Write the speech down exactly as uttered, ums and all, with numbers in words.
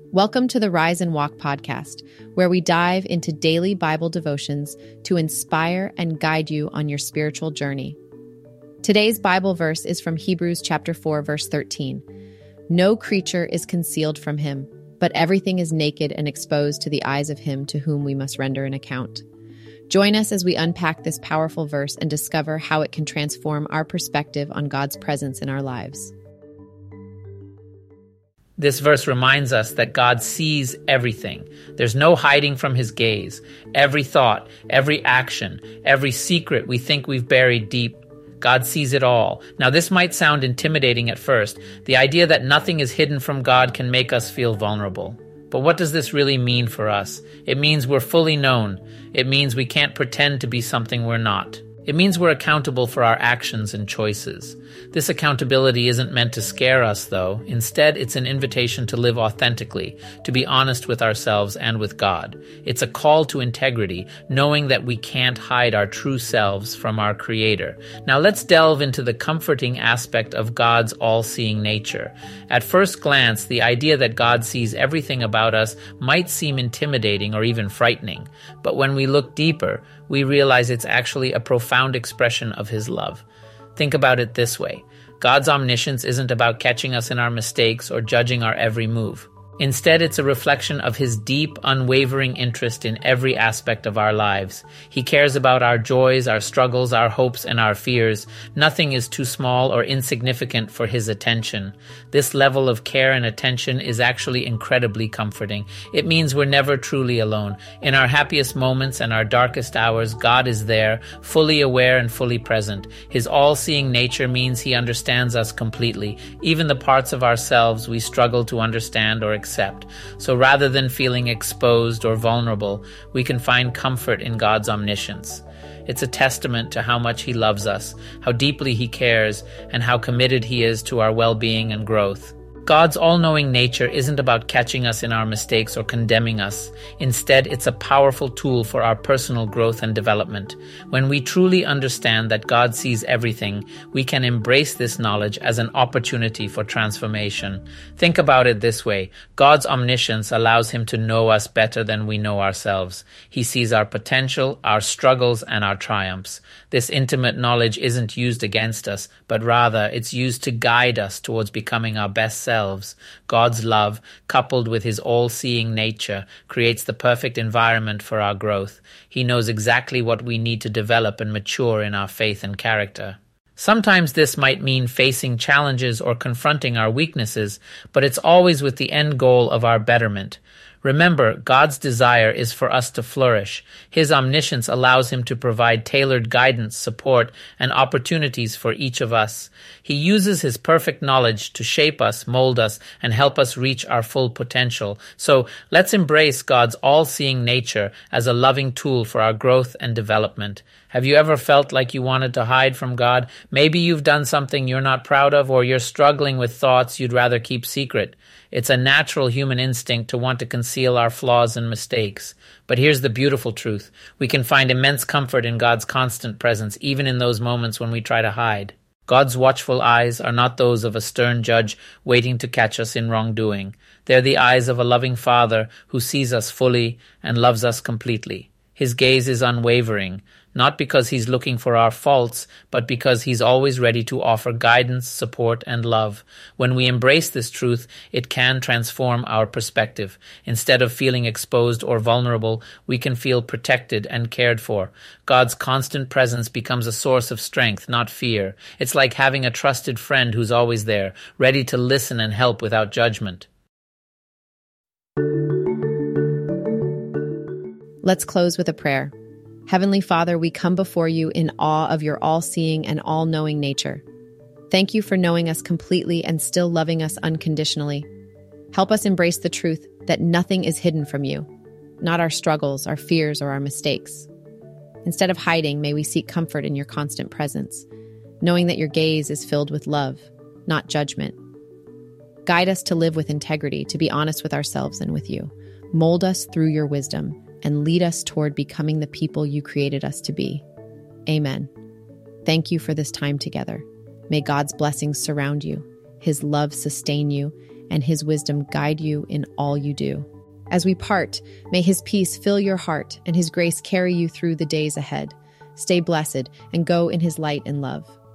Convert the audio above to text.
Welcome to the Rise and Walk podcast, where we dive into daily Bible devotions to inspire and guide you on your spiritual journey. Today's Bible verse is from Hebrews chapter four, verse thirteen. No creature is concealed from him, but everything is naked and exposed to the eyes of him to whom we must render an account. Join us as we unpack this powerful verse and discover how it can transform our perspective on God's presence in our lives. This verse reminds us that God sees everything. There's no hiding from his gaze. Every thought, every action, every secret we think we've buried deep, God sees it all. Now, this might sound intimidating at first. The idea that nothing is hidden from God can make us feel vulnerable. But what does this really mean for us? It means we're fully known. It means we can't pretend to be something we're not. It means we're accountable for our actions and choices. This accountability isn't meant to scare us, though. Instead, it's an invitation to live authentically, to be honest with ourselves and with God. It's a call to integrity, knowing that we can't hide our true selves from our Creator. Now let's delve into the comforting aspect of God's all-seeing nature. At first glance, the idea that God sees everything about us might seem intimidating or even frightening. But when we look deeper, we realize it's actually a profound expression of his love. Think about it this way. God's omniscience isn't about catching us in our mistakes or judging our every move. Instead, it's a reflection of his deep, unwavering interest in every aspect of our lives. He cares about our joys, our struggles, our hopes, and our fears. Nothing is too small or insignificant for his attention. This level of care and attention is actually incredibly comforting. It means we're never truly alone. In our happiest moments and our darkest hours, God is there, fully aware and fully present. His all-seeing nature means he understands us completely, even the parts of ourselves we struggle to understand or accept. Accept. So rather than feeling exposed or vulnerable, we can find comfort in God's omniscience. It's a testament to how much he loves us, how deeply he cares, and how committed he is to our well-being and growth. God's all-knowing nature isn't about catching us in our mistakes or condemning us. Instead, it's a powerful tool for our personal growth and development. When we truly understand that God sees everything, we can embrace this knowledge as an opportunity for transformation. Think about it this way. God's omniscience allows him to know us better than we know ourselves. He sees our potential, our struggles, and our triumphs. This intimate knowledge isn't used against us, but rather it's used to guide us towards becoming our best selves. God's love, coupled with his all-seeing nature, creates the perfect environment for our growth. He knows exactly what we need to develop and mature in our faith and character. Sometimes this might mean facing challenges or confronting our weaknesses, but it's always with the end goal of our betterment. Remember, God's desire is for us to flourish. His omniscience allows him to provide tailored guidance, support, and opportunities for each of us. He uses his perfect knowledge to shape us, mold us, and help us reach our full potential. So let's embrace God's all-seeing nature as a loving tool for our growth and development. Have you ever felt like you wanted to hide from God? Maybe you've done something you're not proud of, or you're struggling with thoughts you'd rather keep secret. It's a natural human instinct to want to conceal our flaws and mistakes. But here's the beautiful truth. We can find immense comfort in God's constant presence, even in those moments when we try to hide. God's watchful eyes are not those of a stern judge waiting to catch us in wrongdoing. They're the eyes of a loving Father who sees us fully and loves us completely. His gaze is unwavering, not because he's looking for our faults, but because he's always ready to offer guidance, support, and love. When we embrace this truth, it can transform our perspective. Instead of feeling exposed or vulnerable, we can feel protected and cared for. God's constant presence becomes a source of strength, not fear. It's like having a trusted friend who's always there, ready to listen and help without judgment. Let's close with a prayer. Heavenly Father, we come before you in awe of your all-seeing and all-knowing nature. Thank you for knowing us completely and still loving us unconditionally. Help us embrace the truth that nothing is hidden from you, not our struggles, our fears, or our mistakes. Instead of hiding, may we seek comfort in your constant presence, knowing that your gaze is filled with love, not judgment. Guide us to live with integrity, to be honest with ourselves and with you. Mold us through your wisdom, and lead us toward becoming the people you created us to be. Amen. Thank you for this time together. May God's blessings surround you, his love sustain you, and his wisdom guide you in all you do. As we part, may his peace fill your heart and his grace carry you through the days ahead. Stay blessed and go in his light and love.